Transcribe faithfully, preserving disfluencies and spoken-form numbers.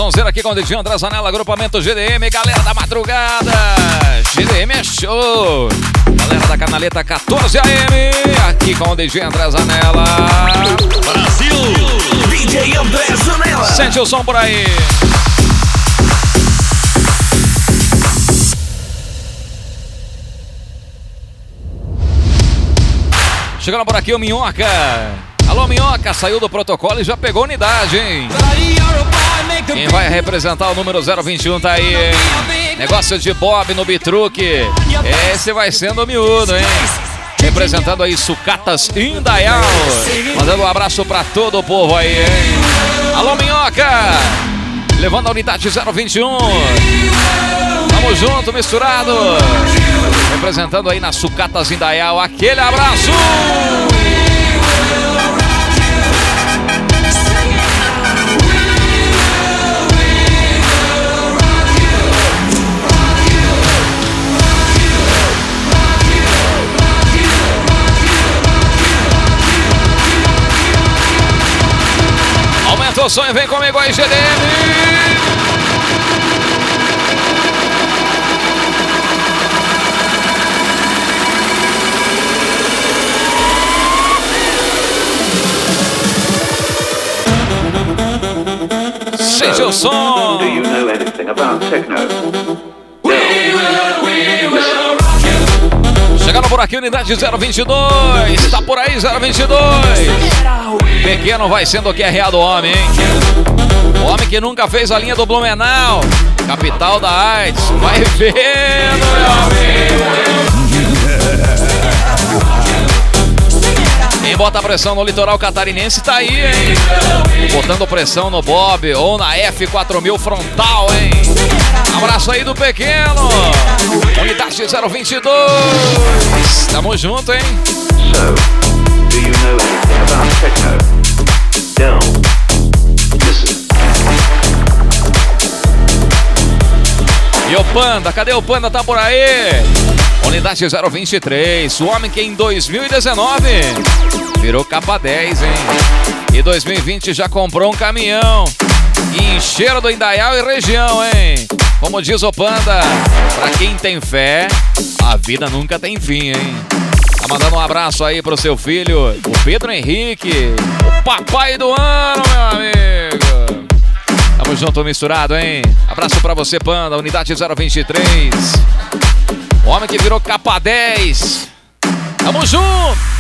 Sonzeira aqui com o D J André Zanella, agrupamento G D M, galera da madrugada. G D M é show. Galera da Canaleta quatorze A M, aqui com o D J André Zanella. Brasil, D J André Zanella. Sente o som por aí. Chegando por aqui o Minhoca. Alô, Minhoca, saiu do protocolo e já pegou unidade, hein? Quem vai representar o número zero vinte e um tá aí, hein? Negócio de Bob no Bitruque. Esse vai sendo miúdo, hein? Representando aí Sucatas Indaial. Mandando um abraço pra todo o povo aí, hein? Alô, Minhoca. Levando a unidade zero vinte e um. Tamo junto, misturado. Representando aí na Sucatas Indaial. Aquele abraço. Aumenta o som e vem comigo aí, G D M. Sente o som. Do you know anything about techno? Chegando por aqui, unidade zero vinte e dois. Tá por aí, zero vinte e dois. Pequeno vai sendo o que é real do homem, hein? O homem que nunca fez a linha do Blumenau, capital da AIDS. Vai vendo, meu amigo. Quem bota pressão no litoral catarinense tá aí, hein? Botando pressão no Bob ou na F quatro mil frontal, hein? Abraço aí do Pequeno. Unidade zero vinte e dois. Tamo junto, hein? So, do you know anything about techno? Don't. Listen. E o Panda, cadê o Panda? Tá por aí. Unidade zero vinte e três. O homem que em dois mil e dezenove virou capa dez, hein? E dois mil e vinte já comprou um caminhão. E encheram do Indaial e região, hein? Como diz o Panda, pra quem tem fé, a vida nunca tem fim, hein? Tá mandando um abraço aí pro seu filho, o Pedro Henrique, o papai do ano, meu amigo. Tamo junto, misturado, hein? Abraço pra você, Panda, unidade zero vinte e três. O homem que virou capa dez. Tamo junto!